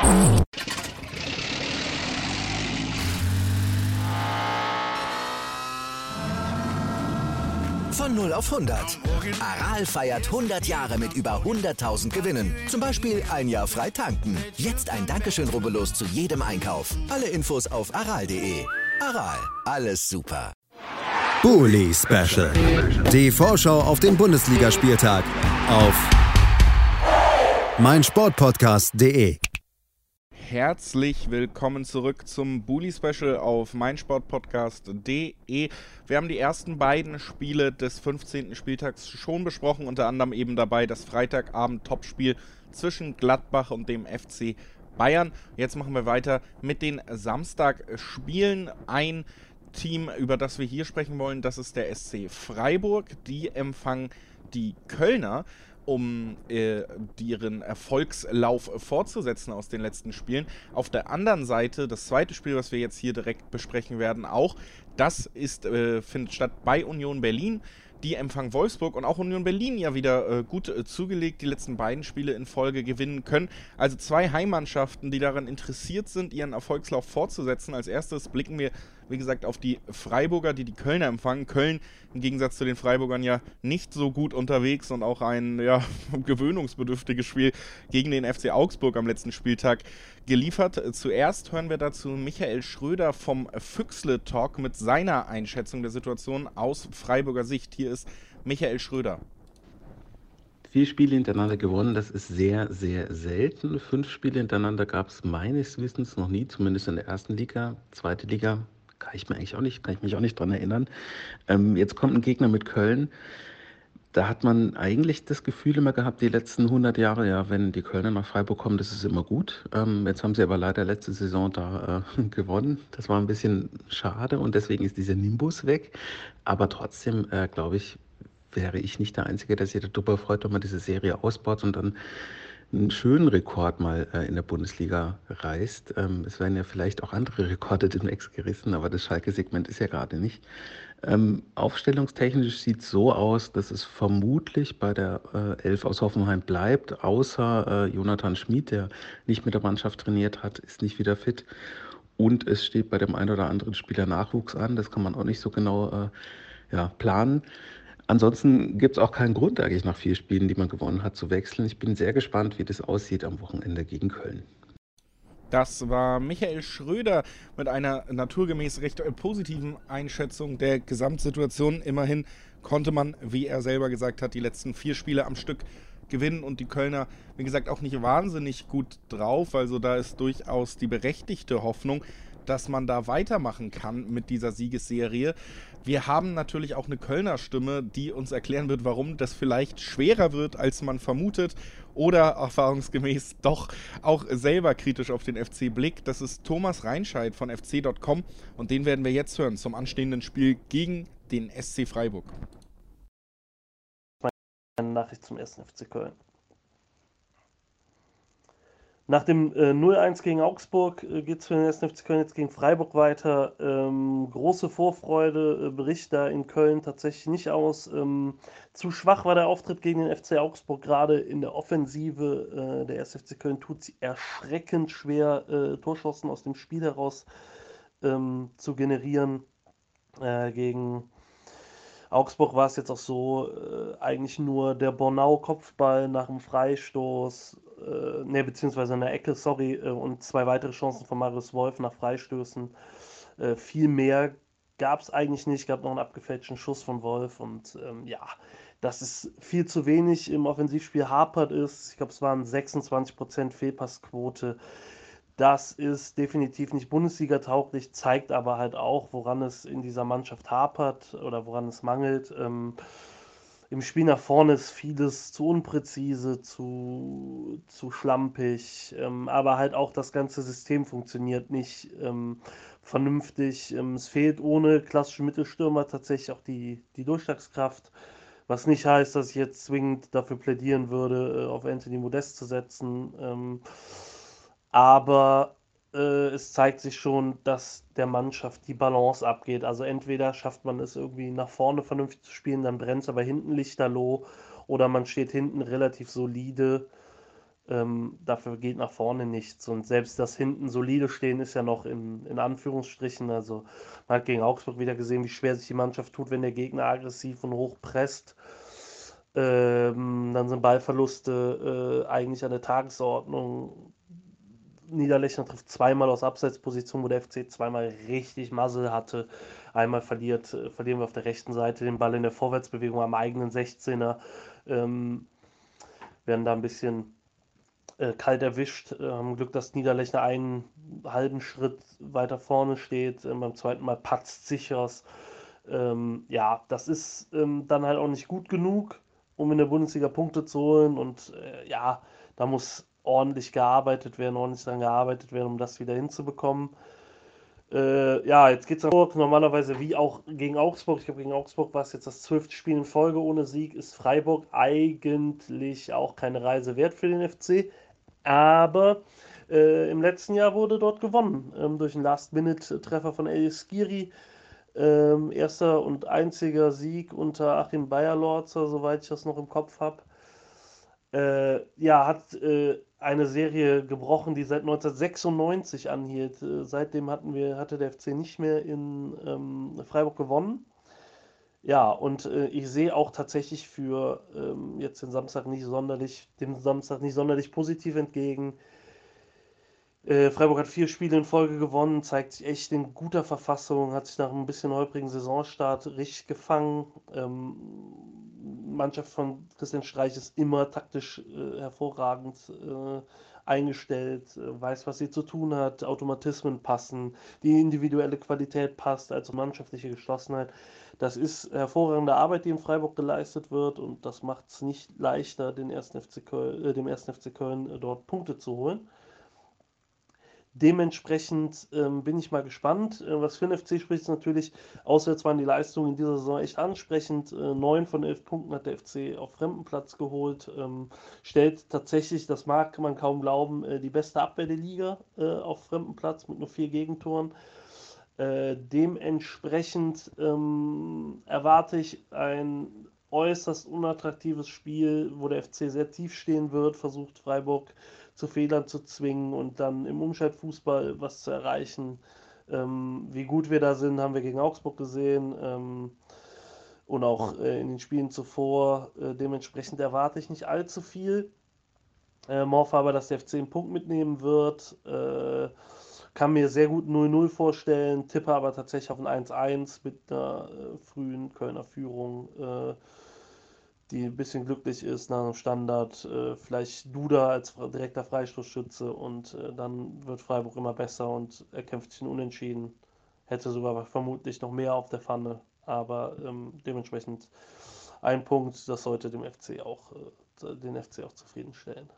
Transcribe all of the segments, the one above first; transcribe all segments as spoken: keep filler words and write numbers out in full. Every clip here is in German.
Von null auf hundert. Aral feiert hundert Jahre mit über hunderttausend Gewinnen. Zum Beispiel ein Jahr frei tanken. Jetzt ein Dankeschön, rubbellos zu jedem Einkauf. Alle Infos auf aral punkt de. Aral, alles super. Bully Special. Die Vorschau auf den Bundesligaspieltag auf meinsportpodcast punkt de. Herzlich willkommen zurück zum Bully Special auf meinsportpodcast punkt de. Wir haben die ersten beiden Spiele des fünfzehnten Spieltags schon besprochen, unter anderem eben dabei das Freitagabend-Topspiel zwischen Gladbach und dem F C Bayern. Jetzt machen wir weiter mit den Samstagspielen. Ein Team, über das wir hier sprechen wollen, das ist der S C Freiburg. Die empfangen die Kölner, um äh, ihren Erfolgslauf fortzusetzen aus den letzten Spielen. Auf der anderen Seite, das zweite Spiel, was wir jetzt hier direkt besprechen werden, auch, das ist, äh, findet statt bei Union Berlin. Die empfangen Wolfsburg und auch Union Berlin ja wieder äh, gut äh, zugelegt, die letzten beiden Spiele in Folge gewinnen können. Also zwei Heimmannschaften, die daran interessiert sind, ihren Erfolgslauf fortzusetzen. Als erstes blicken wir, wie gesagt, auf die Freiburger, die die Kölner empfangen. Köln im Gegensatz zu den Freiburgern ja nicht so gut unterwegs und auch ein ja, gewöhnungsbedürftiges Spiel gegen den F C Augsburg am letzten Spieltag geliefert. Zuerst hören wir dazu Michael Schröder vom Füchsle Talk mit seiner Einschätzung der Situation aus Freiburger Sicht. Hier ist Michael Schröder. Vier Spiele hintereinander gewonnen, das ist sehr, sehr selten. Fünf Spiele hintereinander gab es meines Wissens noch nie, zumindest in der ersten Liga. Zweite Liga kann ich mir eigentlich auch nicht, kann ich mich auch nicht dran erinnern. Ähm, jetzt kommt ein Gegner mit Köln. Da hat man eigentlich das Gefühl immer gehabt, die letzten hundert Jahre, ja, wenn die Kölner nach Freiburg kommen, das ist immer gut. Ähm, jetzt haben sie aber leider letzte Saison da äh, gewonnen. Das war ein bisschen schade und deswegen ist dieser Nimbus weg. Aber trotzdem, äh, glaube ich, wäre ich nicht der Einzige, der sich darüber freut, wenn man diese Serie ausbaut und dann einen schönen Rekord mal äh, in der Bundesliga reißt. Ähm, es werden ja vielleicht auch andere Rekorde demnächst gerissen, aber das Schalke-Segment ist ja gerade nicht. Ähm, aufstellungstechnisch sieht es so aus, dass es vermutlich bei der äh, Elf aus Hoffenheim bleibt, außer äh, Jonathan Schmid, der nicht mit der Mannschaft trainiert hat, ist nicht wieder fit. Und es steht bei dem einen oder anderen Spieler Nachwuchs an, das kann man auch nicht so genau äh, ja, planen. Ansonsten gibt es auch keinen Grund, eigentlich nach vier Spielen, die man gewonnen hat, zu wechseln. Ich bin sehr gespannt, wie das aussieht am Wochenende gegen Köln. Das war Michael Schröder mit einer naturgemäß recht positiven Einschätzung der Gesamtsituation. Immerhin konnte man, wie er selber gesagt hat, die letzten vier Spiele am Stück gewinnen und die Kölner, wie gesagt, auch nicht wahnsinnig gut drauf. Also da ist durchaus die berechtigte Hoffnung, dass man da weitermachen kann mit dieser Siegesserie. Wir haben natürlich auch eine Kölner Stimme, die uns erklären wird, warum das vielleicht schwerer wird, als man vermutet oder erfahrungsgemäß doch auch selber kritisch auf den F C blickt. Das ist Thomas Reinscheid von F C Punkt com und den werden wir jetzt hören zum anstehenden Spiel gegen den S C Freiburg. Eine Nachricht zum ersten F C Köln. Nach dem äh, null eins gegen Augsburg äh, geht es für den ersten F C Köln jetzt gegen Freiburg weiter. Ähm, große Vorfreude äh, bricht da in Köln tatsächlich nicht aus. Ähm, zu schwach war der Auftritt gegen den F C Augsburg. Gerade in der Offensive äh, der erste F C Köln tut sie erschreckend schwer, äh, Torchancen aus dem Spiel heraus ähm, zu generieren. Äh, gegen Augsburg war es jetzt auch so, äh, eigentlich nur der Bornau-Kopfball nach dem Freistoß, äh, ne, beziehungsweise in der Ecke, sorry, äh, und zwei weitere Chancen von Marius Wolf nach Freistößen. Äh, viel mehr gab es eigentlich nicht, gab noch einen abgefälschten Schuss von Wolf und ähm, ja, dass es viel zu wenig im Offensivspiel hapert ist. Ich glaube, es waren sechsundzwanzig Prozent Fehlpassquote. Das ist definitiv nicht Bundesliga-tauglich, zeigt aber halt auch, woran es in dieser Mannschaft hapert oder woran es mangelt. Ähm, Im Spiel nach vorne ist vieles zu unpräzise, zu, zu schlampig, ähm, aber halt auch das ganze System funktioniert nicht ähm, vernünftig. Ähm, es fehlt ohne klassische Mittelstürmer tatsächlich auch die, die Durchschlagskraft, was nicht heißt, dass ich jetzt zwingend dafür plädieren würde, äh, auf Anthony Modest zu setzen. Ähm, aber äh, es zeigt sich schon, dass der Mannschaft die Balance abgeht. Also entweder schafft man es irgendwie nach vorne vernünftig zu spielen, dann brennt es aber hinten lichterloh, oder man steht hinten relativ solide Ähm, dafür geht nach vorne nichts. Und selbst das hinten solide Stehen ist ja noch in, in Anführungsstrichen. Also man hat gegen Augsburg wieder gesehen, wie schwer sich die Mannschaft tut, wenn der Gegner aggressiv und hoch presst. Ähm, dann sind Ballverluste äh, eigentlich an der Tagesordnung. Niederlechner trifft zweimal aus Abseitsposition, wo der F C zweimal richtig Muzzle hatte. Einmal verliert, äh, verlieren wir auf der rechten Seite den Ball in der Vorwärtsbewegung am eigenen sechzehner. Ähm, werden da ein bisschen äh, kalt erwischt. Äh, haben Glück, dass Niederlechner einen halben Schritt weiter vorne steht. Äh, beim zweiten Mal patzt Sichers. Ähm, ja, das ist ähm, dann halt auch nicht gut genug, um in der Bundesliga Punkte zu holen. Und äh, ja, da muss ordentlich gearbeitet werden, ordentlich daran gearbeitet werden, um das wieder hinzubekommen. Äh, ja, jetzt geht es normalerweise wie auch gegen Augsburg. Ich glaube, gegen Augsburg war es jetzt das zwölfte Spiel in Folge ohne Sieg. Ist Freiburg eigentlich auch keine Reise wert für den F C. Aber äh, im letzten Jahr wurde dort gewonnen ähm, durch einen Last-Minute-Treffer von Elias Skiri. Ähm, erster und einziger Sieg unter Achim Beierlorzer, soweit ich das noch im Kopf habe. Äh, ja, hat äh, eine Serie gebrochen, die seit neunzehnhundertsechsundneunzig anhielt. Äh, seitdem hatten wir, hatte der F C nicht mehr in ähm, Freiburg gewonnen. Ja, und äh, ich sehe auch tatsächlich für ähm, jetzt den Samstag nicht sonderlich, dem Samstag nicht sonderlich positiv entgegen. Äh, Freiburg hat vier Spiele in Folge gewonnen, zeigt sich echt in guter Verfassung, hat sich nach ein bisschen holprigen Saisonstart richtig gefangen. Ähm, Mannschaft von Christian Streich ist immer taktisch äh, hervorragend äh, eingestellt, äh, weiß, was sie zu tun hat, Automatismen passen, die individuelle Qualität passt, also mannschaftliche Geschlossenheit. Das ist hervorragende Arbeit, die in Freiburg geleistet wird, und das macht es nicht leichter, den ersten F C Köln, äh, dem ersten F C Köln äh, dort Punkte zu holen. Dementsprechend ähm, bin ich mal gespannt. Äh, was für den F C spricht, ist natürlich, auswärts waren die Leistungen in dieser Saison echt ansprechend. Äh, neun von elf Punkten hat der F C auf Fremdenplatz geholt. Ähm, stellt tatsächlich, das mag man kaum glauben, äh, die beste Abwehr der Liga äh, auf Fremdenplatz mit nur vier Gegentoren. Äh, dementsprechend ähm, erwarte ich ein äußerst unattraktives Spiel, wo der F C sehr tief stehen wird, versucht Freiburg zu Fehlern zu zwingen und dann im Umschaltfußball was zu erreichen. Ähm, wie gut wir da sind, haben wir gegen Augsburg gesehen ähm, und auch äh, in den Spielen zuvor. Äh, dementsprechend erwarte ich nicht allzu viel. Äh, hoffe aber, dass der F C einen Punkt mitnehmen wird. Äh, kann mir sehr gut null null vorstellen, tippe aber tatsächlich auf ein eins eins mit einer äh, frühen Kölner Führung, äh, die ein bisschen glücklich ist nach einem Standard. Äh, vielleicht Duda als direkter Freistoßschütze, und äh, dann wird Freiburg immer besser und erkämpft sich ein Unentschieden. Hätte sogar vermutlich noch mehr auf der Pfanne, aber ähm, dementsprechend ein Punkt, das sollte dem F C auch, äh, den F C auch zufriedenstellen.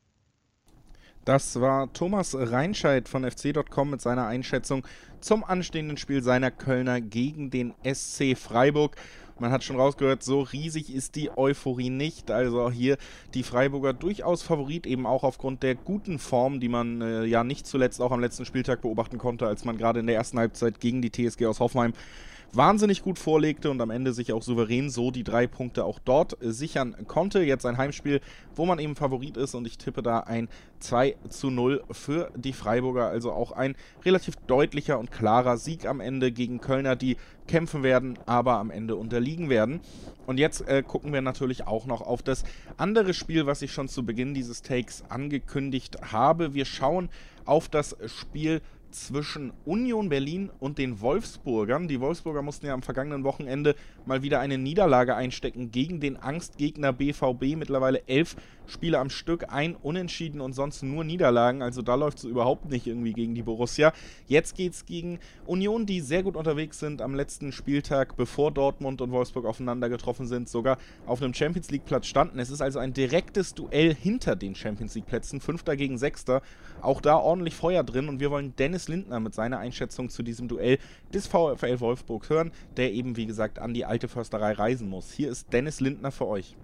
Das war Thomas Reinscheid von F C Punkt com mit seiner Einschätzung zum anstehenden Spiel seiner Kölner gegen den S C Freiburg. Man hat schon rausgehört, so riesig ist die Euphorie nicht. Also auch hier die Freiburger durchaus Favorit, eben auch aufgrund der guten Form, die man äh, ja nicht zuletzt auch am letzten Spieltag beobachten konnte, als man gerade in der ersten Halbzeit gegen die T S G aus Hoffenheim wahnsinnig gut vorlegte und am Ende sich auch souverän so die drei Punkte auch dort sichern konnte. Jetzt ein Heimspiel, wo man eben Favorit ist, und ich tippe da ein zwei zu null für die Freiburger. Also auch ein relativ deutlicher und klarer Sieg am Ende gegen Kölner, die kämpfen werden, aber am Ende unterliegen werden. Und jetzt äh, gucken wir natürlich auch noch auf das andere Spiel, was ich schon zu Beginn dieses Takes angekündigt habe. Wir schauen auf das Spiel zwischen Union Berlin und den Wolfsburgern. Die Wolfsburger mussten ja am vergangenen Wochenende mal wieder eine Niederlage einstecken gegen den Angstgegner B V B. Mittlerweile elf Spiele am Stück, ein Unentschieden und sonst nur Niederlagen. Also da läuft es überhaupt nicht irgendwie gegen die Borussia. Jetzt geht es gegen Union, die sehr gut unterwegs sind am letzten Spieltag, bevor Dortmund und Wolfsburg aufeinander getroffen sind, sogar auf einem Champions-League-Platz standen. Es ist also ein direktes Duell hinter den Champions-League-Plätzen, Fünfter gegen Sechster. Auch da ordentlich Feuer drin, und wir wollen Dennis Lindner mit seiner Einschätzung zu diesem Duell des VfL Wolfsburg hören, der eben, wie gesagt, an die alte Försterei reisen muss. Hier ist Dennis Lindner für euch.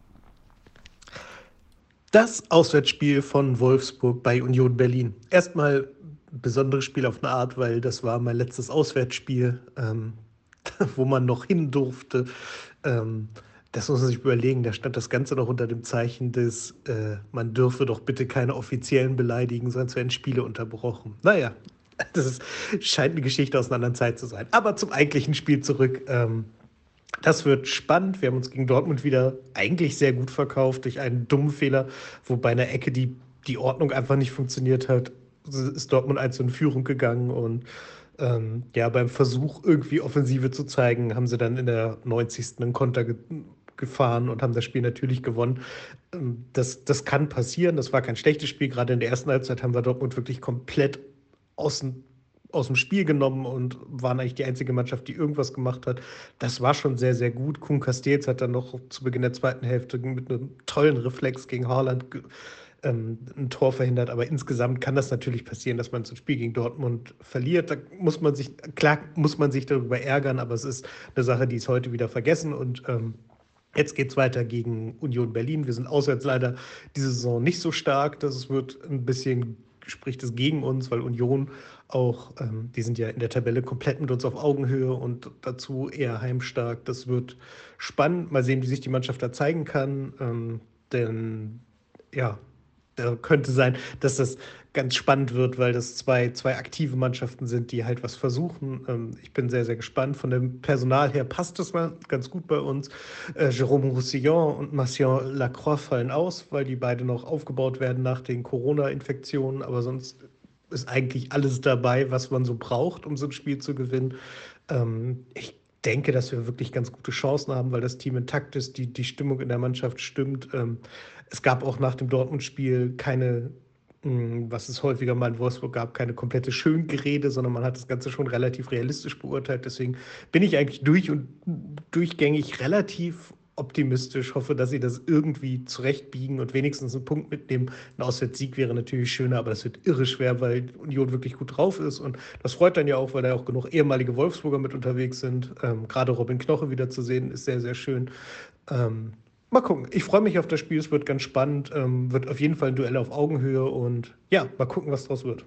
Das Auswärtsspiel von Wolfsburg bei Union Berlin. Erstmal ein besonderes Spiel auf eine Art, weil das war mein letztes Auswärtsspiel, ähm, wo man noch hin durfte. Ähm, Das muss man sich überlegen, da stand das Ganze noch unter dem Zeichen des, äh, man dürfe doch bitte keine Offiziellen beleidigen, sonst werden Spiele unterbrochen. Naja, das ist, scheint eine Geschichte aus einer anderen Zeit zu sein. Aber zum eigentlichen Spiel zurück. Ähm, das wird spannend. Wir haben uns gegen Dortmund wieder eigentlich sehr gut verkauft durch einen dummen Fehler, wo bei einer Ecke die, die Ordnung einfach nicht funktioniert hat, ist Dortmund eins in Führung gegangen und ähm, ja, beim Versuch irgendwie Offensive zu zeigen, haben sie dann in der neunzigsten einen Konter ge- gefahren und haben das Spiel natürlich gewonnen. Ähm, das, das kann passieren, das war kein schlechtes Spiel. Gerade in der ersten Halbzeit haben wir Dortmund wirklich komplett aus dem, aus dem Spiel genommen und waren eigentlich die einzige Mannschaft, die irgendwas gemacht hat. Das war schon sehr, sehr gut. Koen Casteels hat dann noch zu Beginn der zweiten Hälfte mit einem tollen Reflex gegen Haaland ge- ähm, ein Tor verhindert. Aber insgesamt kann das natürlich passieren, dass man so ein Spiel gegen Dortmund verliert. Da muss man sich, klar muss man sich darüber ärgern, aber es ist eine Sache, die ist heute wieder vergessen und ähm, jetzt geht es weiter gegen Union Berlin. Wir sind auswärts leider diese Saison nicht so stark. Das wird ein bisschen, spricht es gegen uns, weil Union auch, ähm, die sind ja in der Tabelle komplett mit uns auf Augenhöhe und dazu eher heimstark. Das wird spannend. Mal sehen, wie sich die Mannschaft da zeigen kann. Ähm, denn ja, da könnte sein, dass das ganz spannend wird, weil das zwei, zwei aktive Mannschaften sind, die halt was versuchen. Ähm, ich bin sehr, sehr gespannt. Von dem Personal her passt das mal ganz gut bei uns. Äh, Jérôme Roussillon und Marcian Lacroix fallen aus, weil die beide noch aufgebaut werden nach den Corona-Infektionen. Aber sonst ist eigentlich alles dabei, was man so braucht, um so ein Spiel zu gewinnen. Ähm, ich denke, dass wir wirklich ganz gute Chancen haben, weil das Team intakt ist, die, die Stimmung in der Mannschaft stimmt. Ähm, es gab auch nach dem Dortmund-Spiel keine, mh, was es häufiger mal in Wolfsburg gab, keine komplette Schöngerede, sondern man hat das Ganze schon relativ realistisch beurteilt. Deswegen bin ich eigentlich durch und durchgängig relativ optimistisch, hoffe, dass sie das irgendwie zurechtbiegen und wenigstens einen Punkt mitnehmen. Ein Auswärtssieg wäre natürlich schöner, aber es wird irre schwer, weil Union wirklich gut drauf ist und das freut dann ja auch, weil da auch genug ehemalige Wolfsburger mit unterwegs sind. Ähm, gerade Robin Knoche wieder zu sehen, ist sehr, sehr schön. Ähm, mal gucken, ich freue mich auf das Spiel, es wird ganz spannend, ähm, wird auf jeden Fall ein Duell auf Augenhöhe und ja, mal gucken, was draus wird.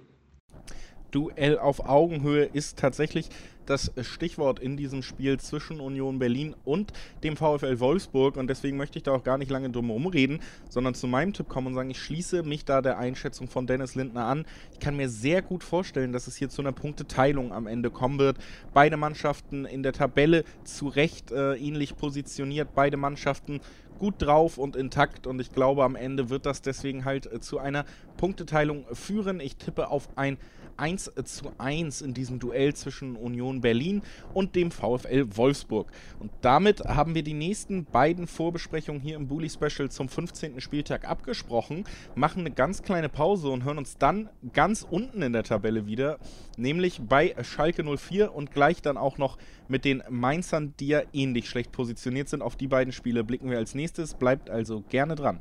Duell auf Augenhöhe ist tatsächlich das Stichwort in diesem Spiel zwischen Union Berlin und dem VfL Wolfsburg und deswegen möchte ich da auch gar nicht lange drum herum reden, sondern zu meinem Tipp kommen und sagen, ich schließe mich da der Einschätzung von Dennis Lindner an. Ich kann mir sehr gut vorstellen, dass es hier zu einer Punkteteilung am Ende kommen wird. Beide Mannschaften in der Tabelle zu Recht äh, ähnlich positioniert, beide Mannschaften gut drauf und intakt und ich glaube, am Ende wird das deswegen halt äh, zu einer Punkteteilung führen. Ich tippe auf ein eins zu eins in diesem Duell zwischen Union Berlin und dem VfL Wolfsburg. Und damit haben wir die nächsten beiden Vorbesprechungen hier im Bully Special zum fünfzehnten Spieltag abgesprochen, machen eine ganz kleine Pause und hören uns dann ganz unten in der Tabelle wieder, nämlich bei Schalke null vier und gleich dann auch noch mit den Mainzern, die ja ähnlich schlecht positioniert sind. Auf die beiden Spiele blicken wir als nächstes, bleibt also gerne dran.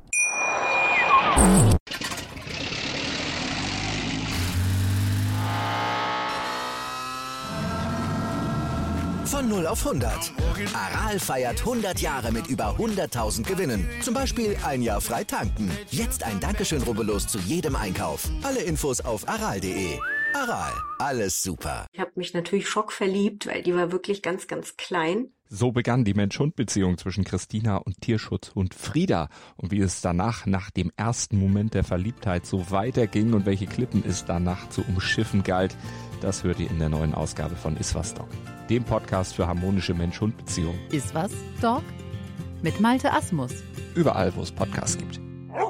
Von null auf hundert. Aral feiert hundert Jahre mit über hunderttausend Gewinnen. Zum Beispiel ein Jahr frei tanken. Jetzt ein Dankeschön, rubbellos zu jedem Einkauf. Alle Infos auf aral punkt de. Aral, alles super. Ich habe mich natürlich schockverliebt, weil die war wirklich ganz, ganz klein. So begann die Mensch-Hund-Beziehung zwischen Christina und Tierschutzhund Frieda. Und wie es danach, nach dem ersten Moment der Verliebtheit, so weiterging und welche Klippen es danach zu umschiffen galt, das hört ihr in der neuen Ausgabe von Iswas Dog, dem Podcast für harmonische Mensch-Hund-Beziehungen. Iswas Dog mit Malte Asmus. Überall, wo es Podcasts gibt.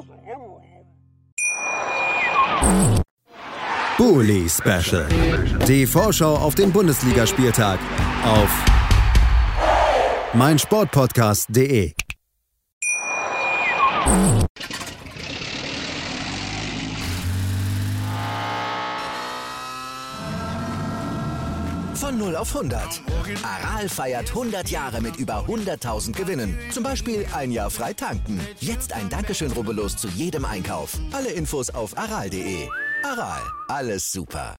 Bully Special. Die Vorschau auf den Bundesligaspieltag auf meinsportpodcast punkt de. Von null auf hundert. Aral feiert hundert Jahre mit über hunderttausend Gewinnen. Zum Beispiel ein Jahr frei tanken. Jetzt ein Dankeschön, rubbellos zu jedem Einkauf. Alle Infos auf aral punkt de. Aral, alles super.